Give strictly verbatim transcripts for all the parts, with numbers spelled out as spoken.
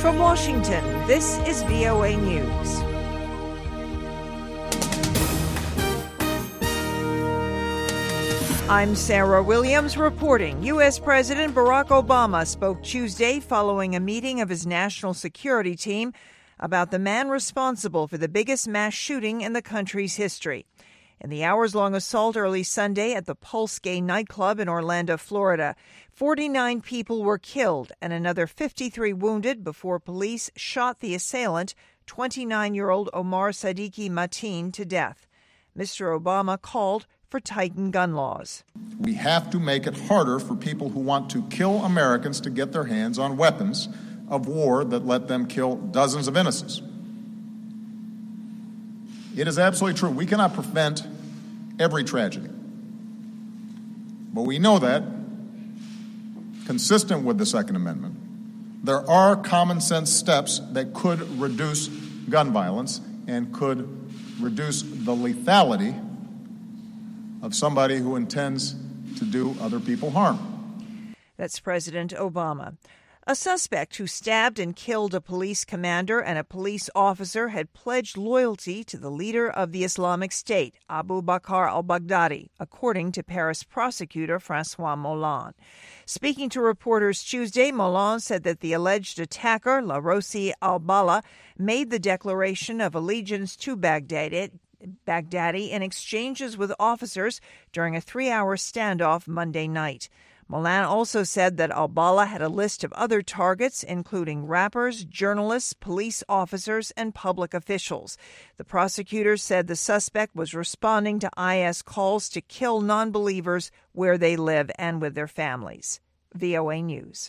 From Washington, this is V O A News. I'm Sarah Williams reporting. U S. President Barack Obama spoke Tuesday following a meeting of his national security team about the man responsible for the biggest mass shooting in the country's history. In the hours-long assault early Sunday at the Pulse Gay nightclub in Orlando, Florida, forty-nine people were killed and another fifty-three wounded before police shot the assailant, twenty-nine-year-old Omar Sadiqi Mateen, to death. Mister Obama called for tightened gun laws. We have to make it harder for people who want to kill Americans to get their hands on weapons of war that let them kill dozens of innocents. It is absolutely true. We cannot prevent every tragedy. But we know that, consistent with the Second Amendment, there are common sense steps that could reduce gun violence and could reduce the lethality of somebody who intends to do other people harm. That's President Obama. A suspect who stabbed and killed a police commander and a police officer had pledged loyalty to the leader of the Islamic State, Abu Bakr al-Baghdadi, according to Paris prosecutor Francois Moulin. Speaking to reporters Tuesday, Moulin said that the alleged attacker, Larossi al-Bala, made the declaration of allegiance to Baghdadi, Baghdadi in exchanges with officers during a three-hour standoff Monday night. Moulin also said that al-Bala had a list of other targets, including rappers, journalists, police officers, and public officials. The prosecutor said the suspect was responding to I S calls to kill non-believers where they live and with their families. V O A News.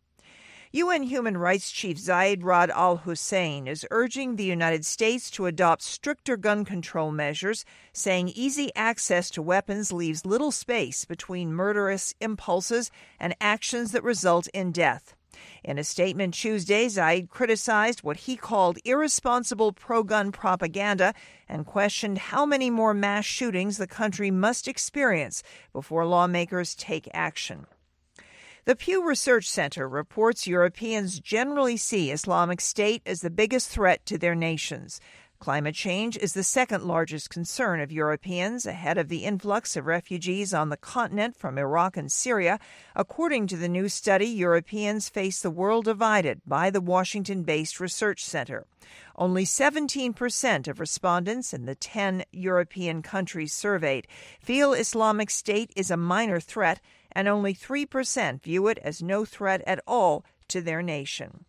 U N Human Rights Chief Zeid Ra'ad al-Hussein is urging the United States to adopt stricter gun control measures, saying easy access to weapons leaves little space between murderous impulses and actions that result in death. In a statement Tuesday, Zeid criticized what he called irresponsible pro-gun propaganda and questioned how many more mass shootings the country must experience before lawmakers take action. The Pew Research Center reports Europeans generally see Islamic State as the biggest threat to their nations. Climate change is the second largest concern of Europeans, ahead of the influx of refugees on the continent from Iraq and Syria. According to the new study, Europeans face the world divided by the Washington-based research center. Only seventeen percent of respondents in the ten European countries surveyed feel Islamic State is a minor threat, and only three percent view it as no threat at all to their nation.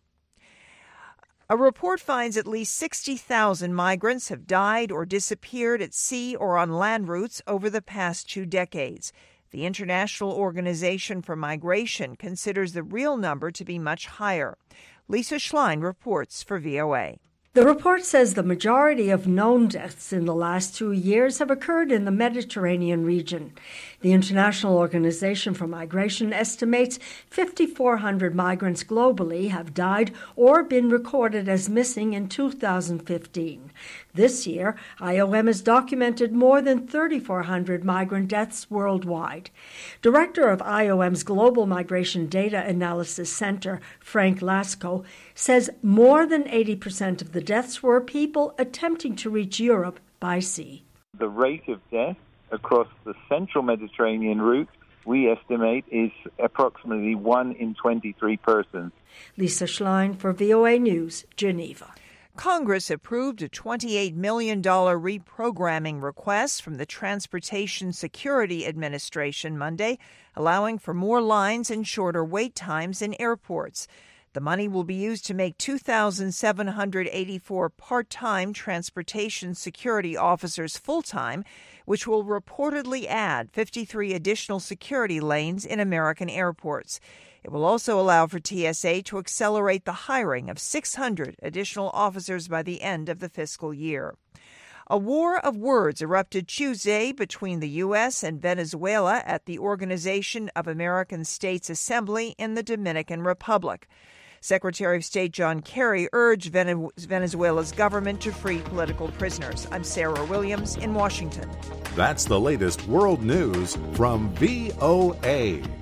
A report finds at least sixty thousand migrants have died or disappeared at sea or on land routes over the past two decades. The International Organization for Migration considers the real number to be much higher. Lisa Schlein reports for V O A. The report says the majority of known deaths in the last two years have occurred in the Mediterranean region. The International Organization for Migration estimates five thousand four hundred migrants globally have died or been recorded as missing in two thousand fifteen. This year, I O M has documented more than three thousand four hundred migrant deaths worldwide. Director of I O M's Global Migration Data Analysis Center, Frank Lasco, says more than eighty percent of the deaths were people attempting to reach Europe by sea. The rate of death across the central Mediterranean route, we estimate, is approximately one in twenty-three persons. Lisa Schlein for V O A News, Geneva. Congress approved a twenty-eight million dollars reprogramming request from the Transportation Security Administration Monday, allowing for more lines and shorter wait times in airports. The money will be used to make two thousand seven hundred eighty-four part-time transportation security officers full-time, which will reportedly add fifty-three additional security lanes in American airports. It will also allow for T S A to accelerate the hiring of six hundred additional officers by the end of the fiscal year. A war of words erupted Tuesday between the U S and Venezuela at the Organization of American States Assembly in the Dominican Republic. Secretary of State John Kerry urged Venezuela's government to free political prisoners. I'm Sarah Williams in Washington. That's the latest world news from V O A.